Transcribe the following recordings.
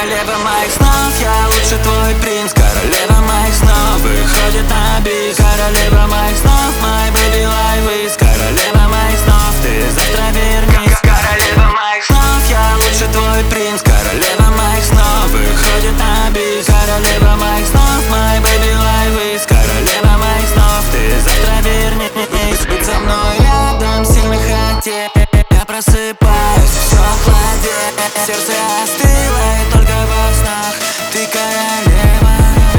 Королева моих снов, я лучше твой принц. Королева моих снов, выходит на бис. Королева моих снов, my baby life is. Королева моих снов, ты завтра вернись. Королева моих снов, я лучше твой принц. Королева моих снов, выходит на бис. Королева моих снов, my baby life is. Королева моих снов, ты завтра вернись. Быть со мной рядом сильно хотел. Я просыпаюсь, все холодеет. Сердце остыло, и только во снах ты королева.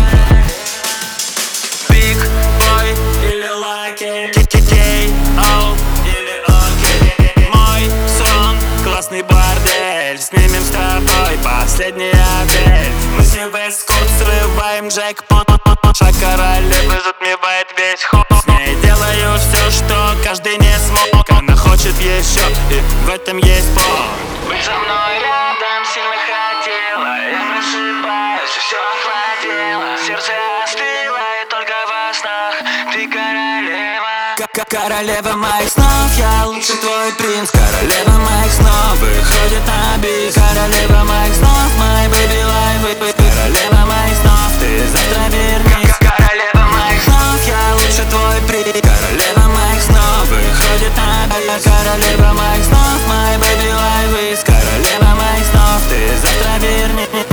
Big boy или lucky, K.O. или окей. Мой сон, классный бордель. Снимем с тобой последний отель. Мы с ним весь курс срываем джекпот. Шаг королевы затмевает весь ход. С ней делаю все, что каждый не смог. Она хочет еще, и в этом есть повод. Быть со мной рядом сильно хотела. Я просыпаюсь, все охладело. Сердце остыло, и только во снах ты королева. Королева моих снов, я лучше твой принц. Королева моих снов, выходит на бис. Королева моих снов, my baby life. Королева моих снов, ты завтра вернись. Королева моих снов, я лучше твой принц. Королева моих снов, выходит на бис. Королева моих снов, my baby life is. Королева моих снов, ты завтра вернись.